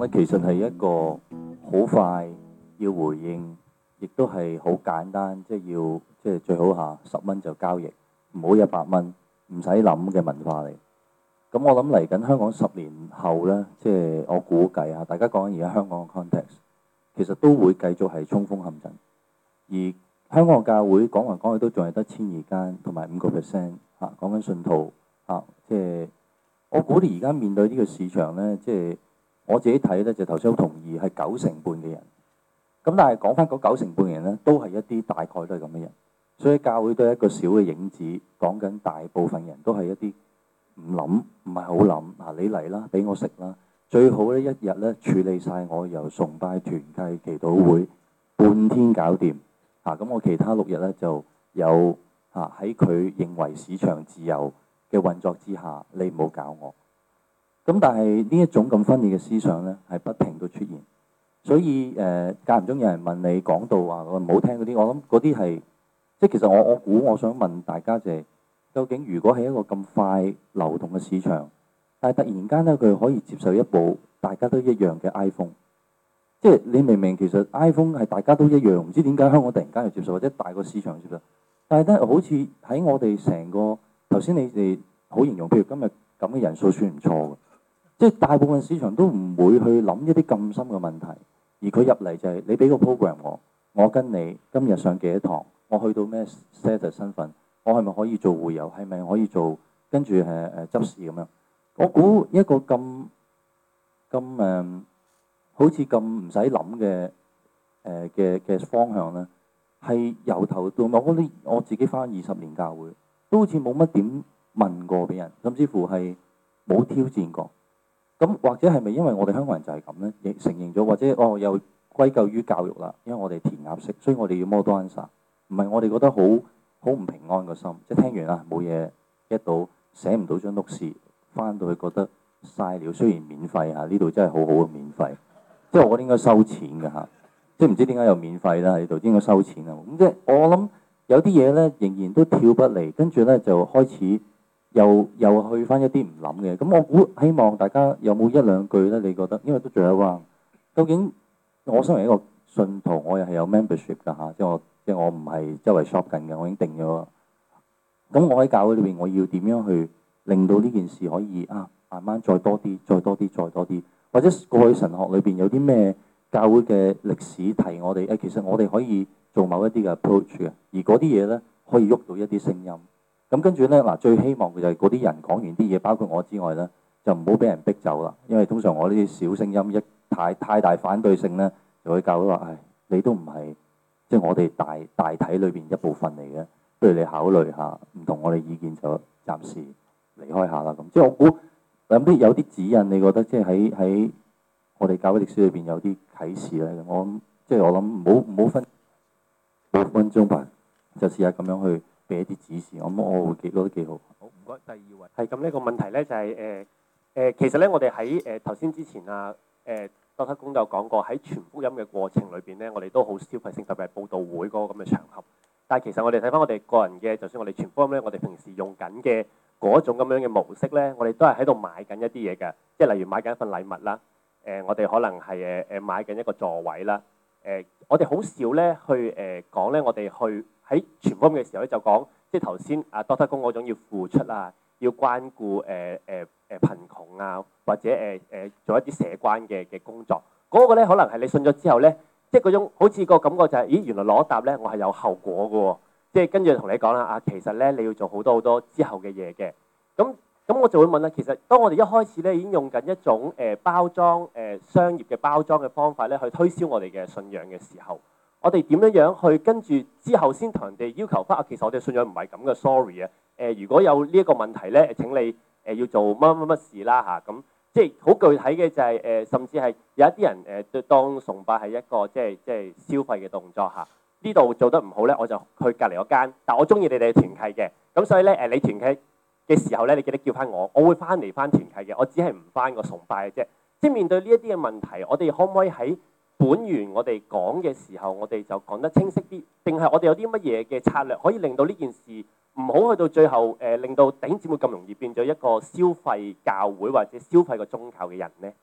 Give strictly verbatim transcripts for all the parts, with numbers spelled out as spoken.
咧，其實係一個好快要回應，亦都係好簡單，即係要即係最好下十蚊就交易，唔好一百蚊，唔使諗嘅文化嚟。咁我諗嚟緊香港十年後咧，即係我估計下，大家講緊而家香港嘅 context，其實都會繼續係衝鋒陷陣。而香港嘅教會講嚟講去都仲係得千二間，同埋五個 percent 嚇，講緊信徒嚇，即係我估你而家面對呢個市場咧，即係我自己睇咧，就頭先好同意係九成半嘅人。咁但係講翻嗰九成半嘅人咧，都係一啲大概都係咁嘅人，所以教會都係一個小嘅影子。講緊大部分人都係一啲唔諗，唔係好諗嗱，你嚟啦，俾我食啦，最好咧一日咧處理晒我由崇拜團契祈禱會半天搞掂嚇，咁我其他六日咧就有嚇喺佢認為市場自由嘅運作之下，你唔好搞我。咁但係呢一種咁分裂嘅思想咧，係不停都出現。所以誒間唔中有人問你講道話我唔好聽嗰啲，我諗嗰啲係即係其實我我估我想問大家就係、是、究竟如果係一個咁快流動嘅市場，但係突然間咧佢可以接受一部大家都一樣嘅 iPhone， 即係你明明其實 iPhone 係大家都一樣，唔知點解香港突然間又接受，或者大個市場接受，但係咧好似喺我哋成個頭先你哋好形容，譬如今日咁嘅人數算唔錯嘅，即係大部分市場都唔會去諗一啲咁深嘅問題。而佢入嚟就係你俾個 program 我，我跟你今日上幾多堂，我去到咩 status 身份，我係咪可以做會友，係咪可以做跟住誒誒執事咁樣？我估一個咁咁誒，好似咁唔使諗嘅誒嘅嘅方向咧，係由頭到尾，我覺得我自己返二十年教會，都好似冇乜點問過俾人，甚至乎係冇挑戰過。咁或者係咪因為我哋香港人就係咁咧？亦承認咗，或者哦又歸咎於教育啦，因為我哋填鴨式，所以我哋要 model answer。唔係我哋覺得好好唔平安個心，即係聽完啦冇嘢 get 到，寫唔到張錄事，翻到去覺得嘥料。雖然免費嚇，呢度真係好好嘅免費，即係我覺得應該收錢嘅嚇，即係唔知點解又免費啦喺度，應該收錢啊！咁即係我諗有啲嘢咧仍然都跳不嚟，跟住咧就開始。又又去翻一啲唔諗嘅，咁我估希望大家有冇一兩句咧？你覺得，因為都仲有一 round，究竟我身為一個信徒，我又係有 membership 㗎嚇，即係我即係我唔係周圍 shop 緊嘅，我已經定咗。咁我喺教會裏邊，我要點樣去令到呢件事可以啊慢慢再多啲、再多啲、再多啲，或者過去神學裏邊有啲咩教會嘅歷史提我哋誒，其實我哋可以做某一啲嘅 approach 嘅，而嗰啲嘢咧可以喐到一啲聲音。咁跟住咧嗱，最希望嘅就係嗰啲人講完啲嘢，包括我之外咧，就唔好俾人逼走啦。因為通常我呢啲小聲音一太太大反對性咧，就會教佢話：唉，你都唔係即係我哋大大體裏邊一部分嚟嘅，不如你考慮下，唔同我哋意見就暫時離開下啦。咁即係我估有啲有啲指引，你覺得即係喺喺我哋教會歷史裏邊有啲啟示咧？我即係我諗唔好唔好分五分鐘吧，就試下咁樣去。俾一啲指示，我我會覺得幾好。 好，唔該，第二位。係咁呢個問題咧就係誒誒，其實咧我哋喺誒頭先之前啊誒，多德公有講過喺傳福音嘅過程裏邊咧，我哋都好消費性，特別係佈道會嗰個咁嘅場合。但係其實我哋睇翻我哋個人嘅，就算我哋傳福音咧，我哋平時用緊嘅嗰種咁樣嘅模式咧，我哋都係喺度買緊一啲嘢嘅，即係例如買緊一份禮物啦。誒、呃，我哋可能係誒誒買緊一個座位啦。誒、呃，我哋好少咧去誒講咧，我哋去。喺傳福音嘅時候咧，就講即係頭先阿多德公嗰種要付出啊，要關顧誒誒誒貧窮啊，或者誒誒、呃、做一啲社關嘅嘅工作。嗰、那個咧可能係你信咗之後咧，即係嗰種好似個感覺就係、是，咦原來攞答咧我係有後果嘅喎，即係跟住同你講啦，啊其實咧你要做好多好多之後嘅嘢嘅。咁咁我就會問啦，其實當我哋一開始咧已經用緊一種誒包裝誒、呃、商業嘅包裝嘅方法咧去推銷我哋嘅信仰嘅時候。我哋點樣樣去跟住之後先同人哋要求翻啊？其實我哋信仰唔係咁嘅 sorry 啊！誒，如果有呢一個問題咧，請你誒要做乜乜乜事啦嚇咁，即係好具體嘅就係、是、誒，甚至係有一啲人誒對當崇拜係一個即係即係消費嘅動作嚇。呢度做得唔好咧，我就去隔離嗰間，但我中意你哋嘅團契嘅，咁所以咧誒，你團契嘅時候咧，你記得叫翻我，我會翻嚟翻團契嘅，我只係唔翻個崇拜嘅啫。即係面對呢一啲嘅問題，我哋可唔可以喺本源我哋講嘅時候，我哋就講得清晰啲，定係我哋有啲乜嘢嘅策略可以令到呢件事唔好去到最後誒、呃，令到弟兄姊妹咁容易變咗一個消費教會或者消費個宗教嘅人呢？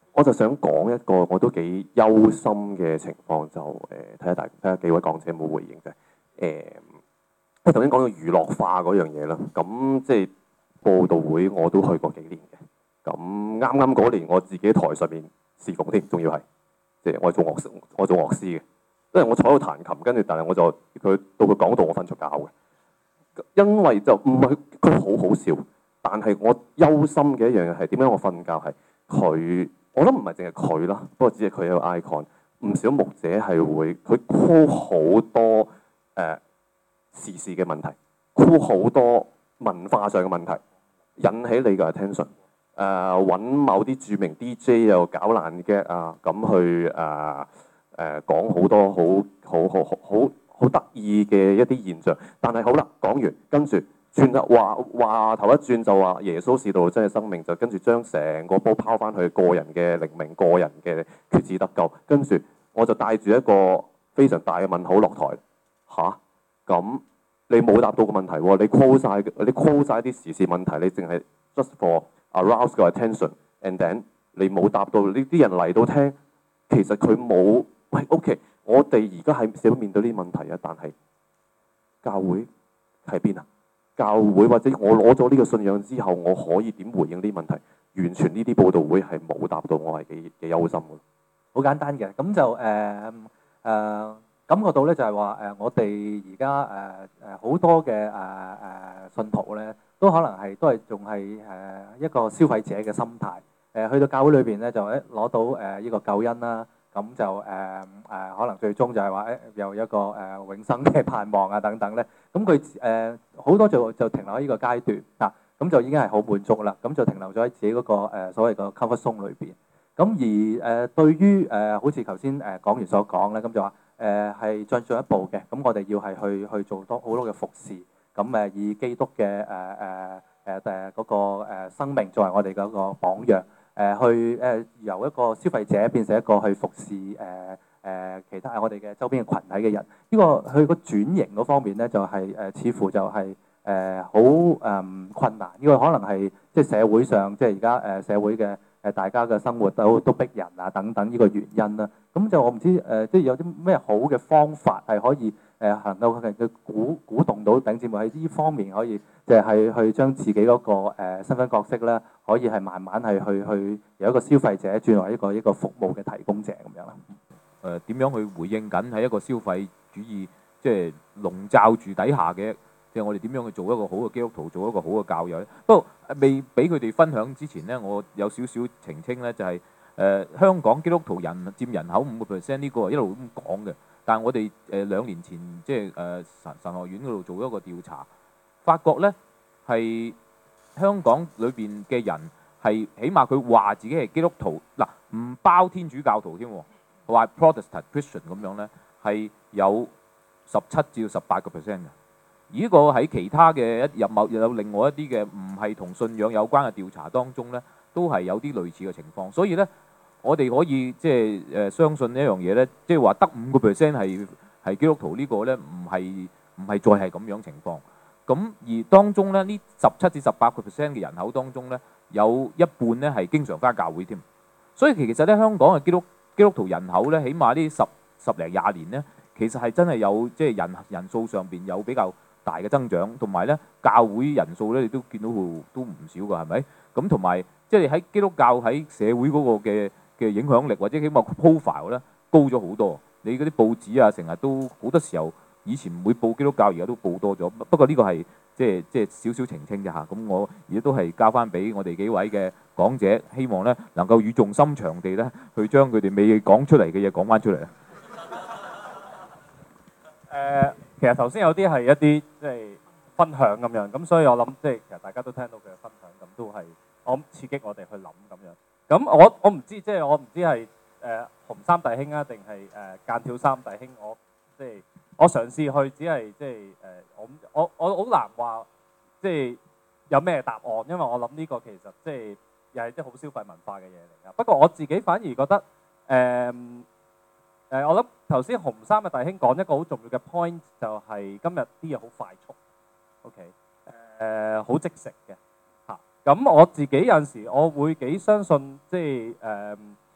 我就想講一個我都幾憂心嘅情況，就誒睇下大睇下幾位講者有冇回應啫。誒、呃，因為頭先講到娛樂化嗰樣嘢啦，咁即係報道會我都去過幾年嘅。咁啱啱嗰年我自己台上面侍奉添，仲要係即係我做樂師，我做樂師嘅，因為我坐喺度彈琴，跟住但係我就佢到佢講到我瞓咗覺嘅，因為就唔係佢好好笑，但係我憂心嘅一樣嘢係點解我瞓覺係佢。我諗唔係淨係佢啦，不過只係佢一個 icon。唔少牧者係會佢 call 好多誒、呃、時事嘅問題 call 好多文化上嘅問題，引起你嘅 attention。誒、呃、揾某啲著名 D J 又搞爛嘅啊，咁去誒誒講好多好好好好好好得意嘅一啲現象。但係好啦，講完跟住。轉啦，話話頭一轉就話耶穌是道真係生命，就跟住將成個波拋翻去個人嘅靈命、個人嘅決志得救。跟住我就帶住一個非常大嘅問號落台。吓？咁你冇答到個問題喎，你 call 晒你 call 晒啲時事問題，你淨係 just for arouse 個 attention，and then 你冇答到呢啲人嚟到聽，其實佢冇喂 OK。我哋而家係社會面對呢啲問題啊，但係教會喺邊啊？教會或者我攞咗呢個信仰之後，我可以點回應呢啲問題？完全呢啲報道會係冇答到，我係幾幾憂心嘅。 好簡單嘅，咁就誒誒、呃呃、感覺到咧就係話誒，我哋而家誒誒好多嘅誒誒信徒咧，都可能係都係仲係誒一個消費者嘅心態。誒、呃、去到教會裏邊咧，就誒攞到誒呢個救恩啦。咁就誒誒、呃、可能最終就係話誒有一個誒、呃、永生嘅盼望啊等等咧，咁佢誒好多就就停留喺呢個階段嗱，咁、啊、就已經係好滿足啦，咁就停留咗喺自己嗰、那個、呃、所謂個 comfort zone 裏邊。咁而誒、呃、對於誒、呃、好似頭先誒講完所講咧，咁就話誒係進進一步嘅，咁我哋要係去去做多好多嘅服侍，咁誒以基督嘅誒誒誒誒嗰個誒生命作為我哋嗰個榜樣。誒去誒由一個消費者變成一個去服侍誒誒其他我哋嘅周邊嘅群體嘅人，呢個佢個轉型嗰方面咧就係誒似乎就係誒好誒困難，呢個可能係即係社會上即係而家誒社會嘅誒大家嘅生活都都逼人啊等等呢個原因啦。咁就我唔知誒即係有啲咩好嘅方法係可以誒能夠去鼓鼓動到弟兄姊妹喺呢方面可以即係去將自己嗰個誒身份角色咧。可以係慢慢係去去由一個消費者轉為一個一個服務嘅提供者咁樣啦。 誒點樣去回應緊喺一個消費主義即係籠罩住底下嘅，即係我哋點樣去做一個好嘅基督徒，做一個好嘅教友咧？不過未俾佢哋分享之前咧，我有少少澄清咧，就係誒香港基督徒人佔人口五個 percent 呢個一路咁講嘅，但係我哋誒兩年前即係誒神神學院嗰度做一個調查，發覺咧係。香港裏邊嘅人係起碼佢話自己係基督徒，嗱唔包天主教徒添，話 Protestant Christian 咁樣咧，係有十七至十八個 percent 嘅。而呢個喺其他嘅一入某有另外一啲嘅唔係同信仰有關嘅調查當中咧，都係有啲類似嘅情況。所以咧，我哋可以即係誒相信一樣嘢咧，即係話得五個 percent 係係基督徒呢個咧，唔係唔係再係咁樣情況。咁而當中咧，呢十七至十八個 percent 嘅人口當中咧，有一半咧係經常返教會添。所以其實咧，香港嘅基督基督徒人口咧，起碼呢十十零廿年咧，其實係真係有即係人人數上邊有比較大嘅增長，同埋咧教會人數咧，你都見到都唔少㗎，係咪？咁同埋即係喺基督教喺社會嗰個嘅嘅影響力，或者起碼 profile 咧高咗好多。你嗰啲報紙啊，成日都好多時候。以前唔會報基督教，而家都報多咗。不過呢個係即係即係少少澄清啫嚇。咁我而家都係交翻俾我哋幾位嘅講者，希望咧能夠語重心長地咧去將佢哋未講出嚟嘅嘢講翻出嚟啊。 誒，其實頭先有啲係一啲即係分享咁樣，咁所以我諗即係其實大家都聽到佢嘅分享，咁都係我諗刺激我哋去諗咁樣。咁我我唔知即係我唔知係誒紅衫弟兄啊，定係誒間條衫弟兄，我即係。我嘗試去，只係即係誒，我我我好難話，即係有咩答案，因為我諗呢個其實即係又係啲好消費文化嘅嘢嚟㗎。不過我自己反而覺得誒誒、呃呃，我諗頭先紅衫嘅弟兄講一個好重要嘅 point，就係今日啲嘢好快速 ，OK 誒，好即食嘅嚇。咁我自己有陣時，我會幾相信即係誒。呃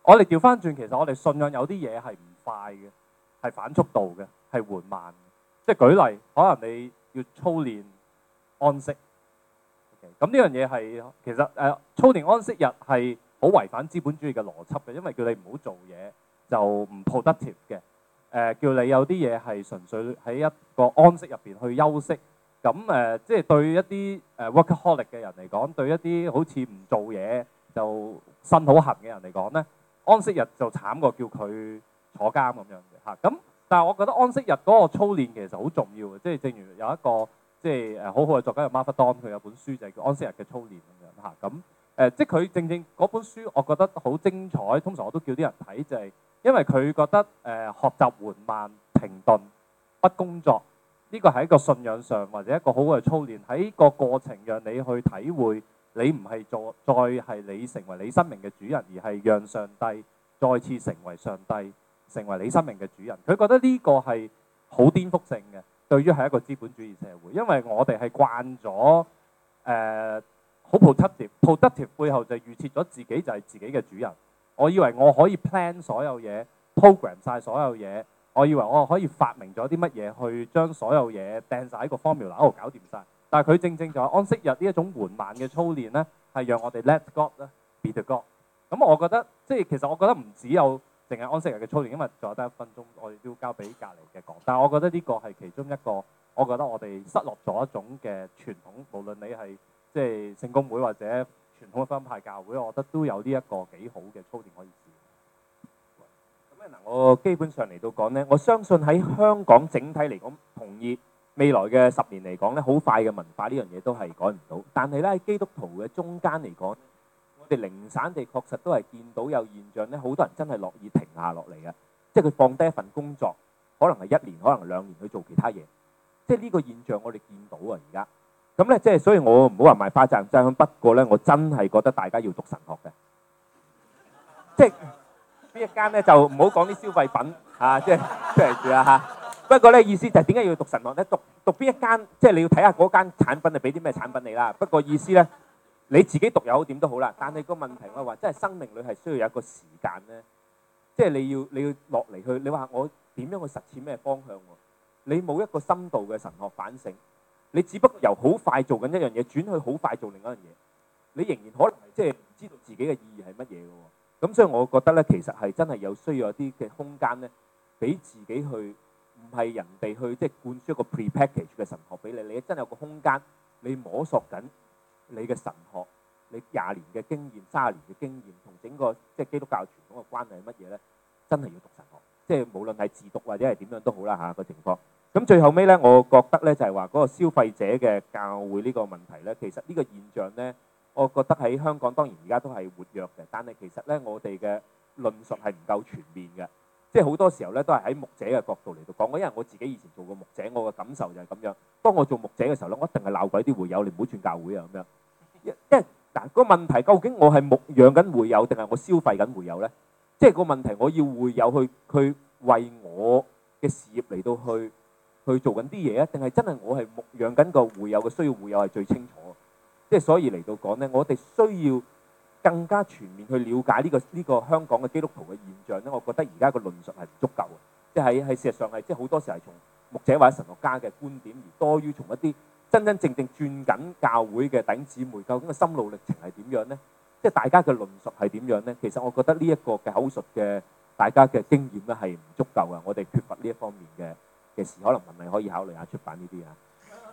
我哋調翻轉，其實我哋信仰有啲嘢係唔快嘅，係反速度嘅，係緩慢嘅。即係舉例，可能你要操練安息。咁呢樣嘢係其實誒、呃、操練安息日係好違反資本主義嘅邏輯嘅，因為叫你唔好做嘢就唔 productive 嘅。誒、呃、叫你有啲嘢係純粹喺一個安息入邊去休息。咁誒、呃、即係對一啲誒 workaholic 嘅人嚟講，對一啲好似唔做嘢就身好痕嘅人嚟講咧，安息日就慘過叫佢坐監咁樣嘅嚇。咁但係我覺得安息日嗰個操練其實好重要嘅，即係正如有一個即係誒好好嘅作家叫 Martha Don，佢有本書就係叫《安息日嘅操練》咁樣嚇。咁誒即係佢正正嗰本書，我覺得好精彩。通常我都叫啲人睇，就係因為佢覺得誒學習緩慢、停頓、不工作，呢個係一個信仰上或者一個好好嘅操練，喺個過程讓你去體會，你唔係做再係你成為你生命嘅主人，而係讓上帝再次成為上帝，成為你生命嘅主人。佢覺得呢個係好顛覆性嘅，對於係一個資本主義社會，因為我哋係慣咗誒好 productive，productive 背後就預設咗自己就係自己嘅主人。我以為我可以 plan 所有嘢 ，program 晒所有嘢。我以為我可以發明咗啲乜嘢去將所有嘢掟晒喺個 formula 嗰度搞掂晒。但係佢正正就係安息日呢一種緩慢嘅操練咧，係讓我哋 let God 咧 be the God。咁我覺得即係其實我覺得唔只有淨係安息日嘅操練，因為仲有得一分鐘，我哋都要交俾隔離嘅講。但係我覺得呢個係其中一個，我覺得我哋失落咗一種嘅傳統，無論你係即係聖公會或者傳統嘅分派教會，我覺得都有呢一個幾好嘅操練可以試。 嗱，我基本上嚟到講咧，我相信喺香港整體嚟講，同意未來嘅十年嚟講咧，好快嘅文化呢樣嘢都係改唔到。但係咧喺基督徒嘅中間嚟講，我哋零散地確實都係見到有現象咧，好多人真係樂意停下落嚟嘅，即係佢放低一份工作，可能係一年，可能兩年去做其他嘢。即係呢個現象我哋見到啊，而家咁咧，即係所以我唔好話賣花讚真香。不過咧，我真係覺得大家要讀神學嘅，即係。呢一間咧就唔好講啲消費品嚇，即係出嚟住啦嚇。不過咧意思就係點解要讀神學咧？讀讀邊一間，即係你要睇下嗰間產品係俾啲咩產品你啦。不過意思咧，你自己讀又好點都好啦。但係個問題我話，真係生命裏係需要有一個時間咧，即係你要你要落嚟去。你話我點樣去實踐咩方向喎？你冇一個深度嘅神學反省，你只不過由好快做緊一樣嘢轉去好快做另一樣嘢，你仍然可能係即係唔知道自己嘅意義係乜嘢嘅喎。咁所以我覺得咧，其實係真係有需要有啲嘅空間咧，俾自己去，唔係人哋去即係灌輸一個 pre-package 嘅神學俾你，你真係有個空間，你摸索緊你嘅神學，你廿年嘅經驗、三十年嘅經驗，同整個即係基督教傳統嘅關係係乜嘢咧？真係要讀神學，即係無論係自讀或者係點樣都好啦嚇個情況。咁最後尾咧，我覺得咧就係話嗰個消費者嘅教會呢個問題咧，其實呢個現象咧。我覺得喺香港當然而家都係活躍嘅，但係其實咧我哋嘅論述係唔夠全面嘅，即係好多時候咧都係喺牧者嘅角度嚟到講。因為我自己以前做過牧者，我嘅感受就係咁樣。當我做牧者嘅時候咧，我一定係鬧鬼啲會友，你唔好轉教會啊咁樣。因為嗱個問題，究竟我係牧養緊會友定係我消費緊會友咧？即係個問題，我要會友去去為我嘅事業嚟到去去做緊啲嘢啊，定係真係我係牧養緊個會友嘅需要？會友係最清楚。即係所以嚟到講咧，我哋需要更加全面去了解呢個呢個香港嘅基督徒嘅現象咧。我覺得而家個論述係唔足夠嘅，即係喺事實上係即係好多時係從牧者或者神學家嘅觀點，而多於從一啲真真正正轉緊教會嘅弟兄姊妹，究竟個心路歷程係點樣咧？即係大家嘅論述係點樣咧？其實我覺得呢一個嘅口述嘅大家嘅經驗咧係唔足夠嘅，我哋缺乏呢一方面嘅嘅事，可能文藝可以考慮下出版呢啲啊。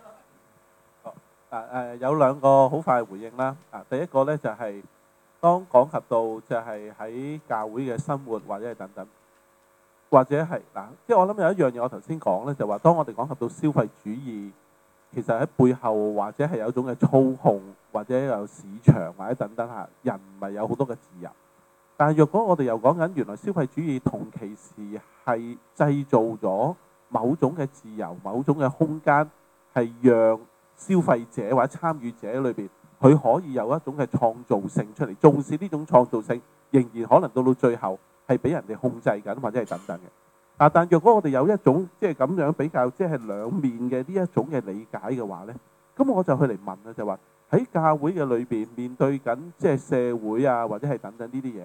啊誒有兩個好快嘅回應啦。啊，第一個咧就係當講及到就係喺教會嘅生活或者係等等，或者係嗱，即係我諗有一樣嘢我頭先講咧，就話當我哋講及到消費主義，其實喺背後或者係有一種嘅操控，或者有市場或者等等嚇，人唔係有好多嘅自由。但係若果我哋又講緊原來消費主義同其時係製造咗某種嘅自由、某種嘅空間，係讓消費者或者參與者裏邊，佢可以有一種嘅創造性出嚟。縱使呢種創造性仍然可能到到最後係俾人哋控制緊或者係等等嘅。啊，但若果我哋有一種即係咁樣比較即係兩面嘅呢一種嘅理解嘅話咧，咁我就去嚟問啦，就話喺教會嘅裏邊面對緊即係社會啊或者係等等呢啲嘢，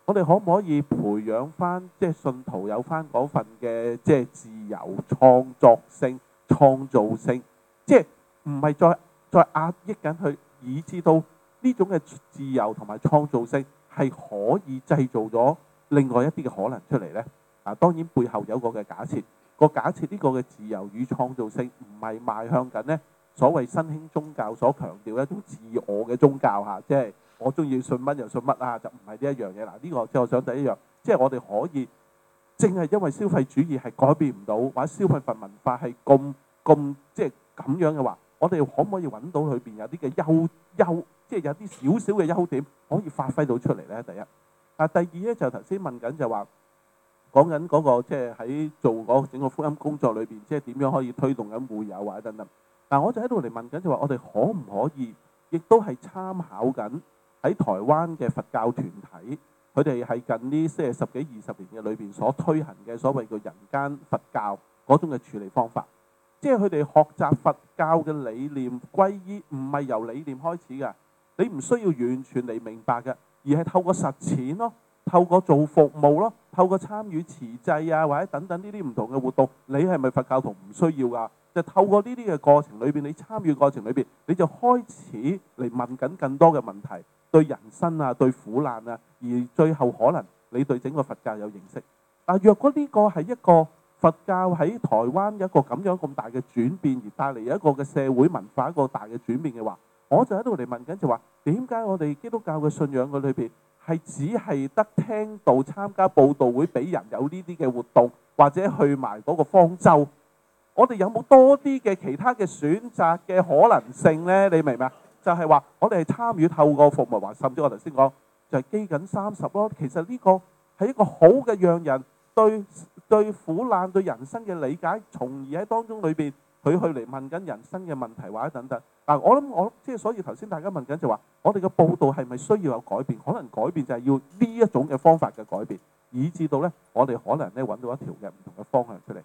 我哋可唔可以培養翻即係信徒有翻嗰份嘅即係自由創作性、創造性，即係唔係再再壓抑緊佢，以至到呢種嘅自由同埋創造性係可以製造咗另外一啲嘅可能出嚟呢？啊，當然背後有個嘅假設，個假設呢個嘅自由與創造性唔係邁向緊呢所謂新興宗教所強調一種自我嘅宗教嚇，即係我中意信乜就信乜啊，就唔係呢一樣嘢。嗱，呢個即係我想第一樣，即係我哋可以正係因為消費主義係改變唔到，或者消費品文化係咁咁即係咁樣嘅話，我哋可唔可以揾到裏邊有啲嘅優優，即係有啲少少嘅優點可以發揮到出嚟呢？第一，啊，第二咧就頭先問緊就話。講緊嗰個即係喺做嗰整個福音工作裏邊，即係點樣可以推動緊會友或者等等。嗱，我就喺度嚟問緊就話，我哋可唔可以，亦都係參考緊喺台灣嘅佛教團體，佢哋係近呢即係十幾二十年嘅裏邊所推行嘅所謂嘅人間佛教嗰種嘅處理方法。即係佢哋學習佛教嘅理念歸依，唔係由理念開始㗎，你唔需要完全嚟明白嘅，而係透過實踐咯。透過做服務咯，透過參與慈濟啊，或者等等呢啲唔同嘅活動，你係咪佛教徒唔需要㗎？就透過呢啲嘅過程裏邊，你參與過程裏邊，你就開始嚟問緊更多嘅問題，對人生啊，對苦難啊，而最後可能你對整個佛教有認識。但若果呢個係一個佛教喺台灣一個咁樣咁大嘅轉變，而帶嚟一個嘅社會文化一個大嘅轉變嘅話，我就喺度嚟問緊就話，點解我哋基督教嘅信仰嘅裏邊，係只係得聽道參加佈道會，俾人有呢啲嘅活動，或者去埋嗰個方舟。我哋有冇多啲嘅其他嘅選擇嘅可能性呢？你明唔明啊？就係話我哋係參與透過服務，或甚至我頭先講就係基緊三十咯。其實呢個係一個好嘅，讓人對對苦難、對人生嘅理解，從而喺當中裏邊佢去嚟問緊人生嘅問題或者等等。嗱，我諗我即係所以頭先大家問緊就話，我哋嘅報道係咪需要有改變？可能改變就係要呢一種嘅方法嘅改變，以至到咧我哋可能咧揾到一條嘅唔同嘅方向出嚟。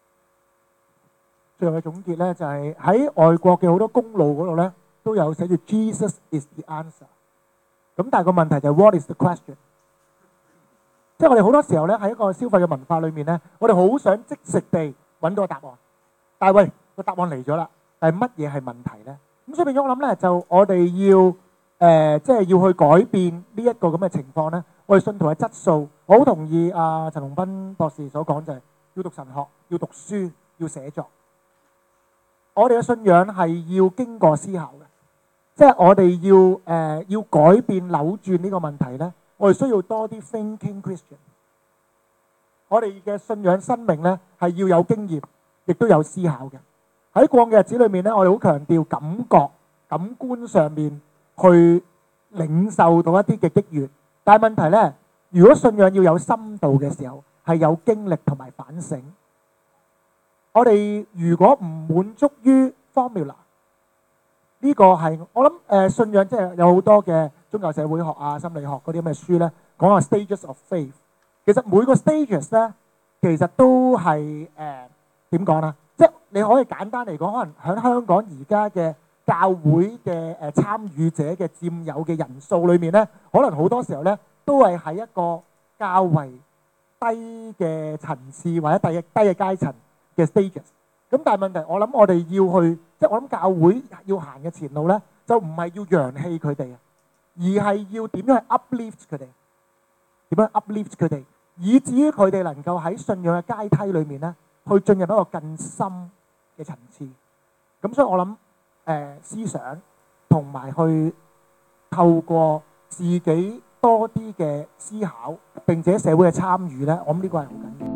最後嘅總結咧就係喺外國嘅好多公路嗰度咧都有寫住 Jesus is the answer。咁但係個問題就係 What is the question？ 即係我哋好多時候咧喺一個消費嘅文化裏面咧，我哋好想即食地揾到個答案，但係喂個答案嚟咗啦，但係乜嘢係問題咧？咁所以變咗我諗咧，就我哋要誒、呃，即係要去改變呢一個咁嘅情況咧。我哋信徒嘅質素，我好同意阿、呃、陳龍斌博士所講，就係要讀神學，要讀書，要寫作。我哋嘅信仰係要經過思考嘅，即係我哋要誒、呃、要改變扭轉呢個問題咧。我哋需要多啲 thinking Christian。我哋嘅信仰生命咧係要有經驗，亦都有思考嘅。喺過嘅日子裏面咧，我哋好強調感覺、感官上面去領受到一啲嘅激悅。但係問題咧，如果信仰要有深度嘅時候，係有經歷同埋反省。我哋如果唔滿足於 formula， 呢個係我諗誒信仰即係有好多嘅宗教社會學啊、心理學嗰啲咁嘅書咧，講下 stages of faith。其實每個 stages 咧，其實都係誒點講啊？即係你可以簡單嚟講，可能喺香港而家嘅教會嘅誒參與者嘅佔有嘅人數裏面咧，可能好多時候咧都係喺一個較為低嘅層次或者低嘅低嘅階層嘅 stages。咁但係問題，我諗我哋要去，即係我諗教會要行嘅前路咧，就唔係要揚棄佢哋啊，而係要點樣去 uplift 佢哋，點樣 uplift 佢哋，以至於佢哋能夠喺信仰嘅階梯裏面咧，去進入一個更深嘅層次。咁所以我諗誒思想同埋去透過自己多啲嘅思考，並且社會嘅參與咧，我諗呢個係好緊要。